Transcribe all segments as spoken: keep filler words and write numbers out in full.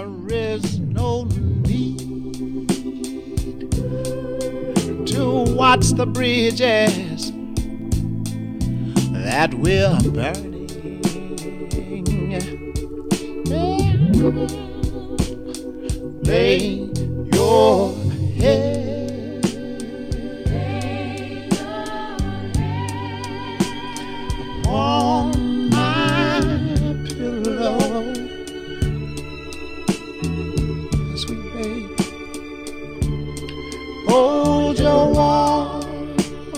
there is no need to watch the bridges that we're burning. Lay your head on my pillow, sweet babe. Hold your warm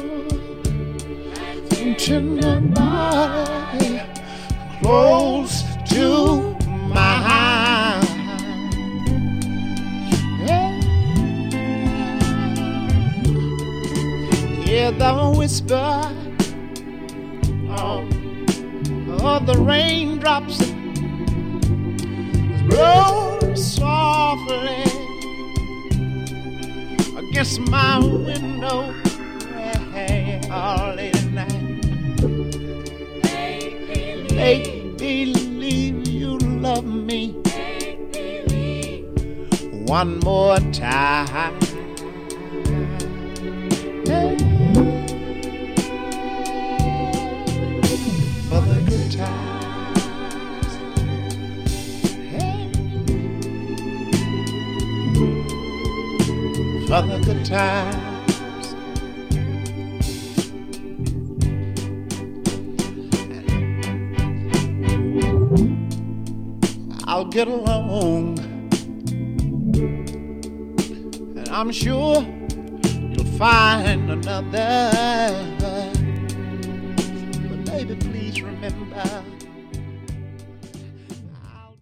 and tender body close to mine. Yeah. Hear the whisper of, of the raindrops blow softly against my window. Hey, all late at night. Make believe you love me one more time. Hey. For the good times. Hey. For the good times. I'll get along, and I'm sure you'll find another. But baby, please remember,